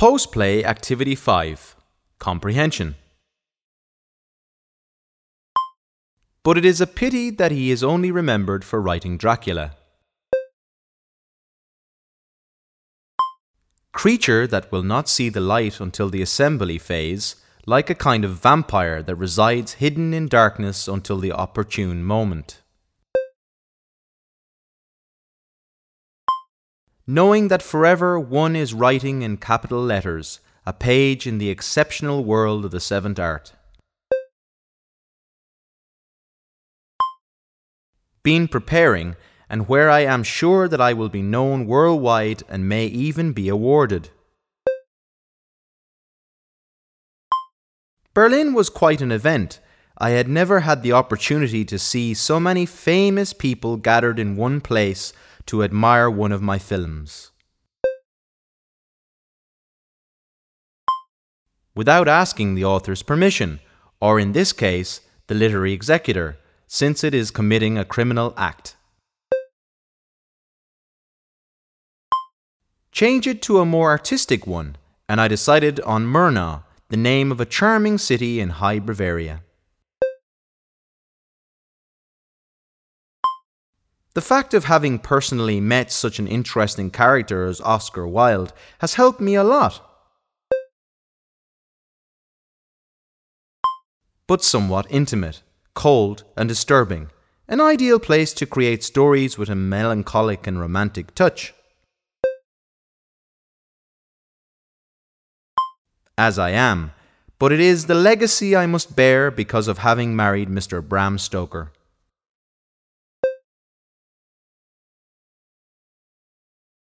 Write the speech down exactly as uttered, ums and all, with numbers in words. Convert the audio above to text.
Post-play Activity five. Comprehension. But it is a pity that he is only remembered for writing Dracula. Creature that will not see the light until the assembly phase, like a kind of vampire that resides hidden in darkness until the opportune moment. Knowing that forever one is writing in capital letters, a page in the exceptional world of the seventh art. Been preparing, and where I am sure that I will be known worldwide and may even be awarded. Berlin was quite an event. I had never had the opportunity to see so many famous people gathered in one place to admire one of my films. Without asking the author's permission, or in this case, the literary executor, since it is committing a criminal act. Change it to a more artistic one, and I decided on Murnau, the name of a charming city in High Bavaria. The fact of having personally met such an interesting character as Oscar Wilde has helped me a lot. But somewhat intimate, cold and disturbing, an ideal place to create stories with a melancholic and romantic touch. As I am, but it is the legacy I must bear because of having married Mister Bram Stoker.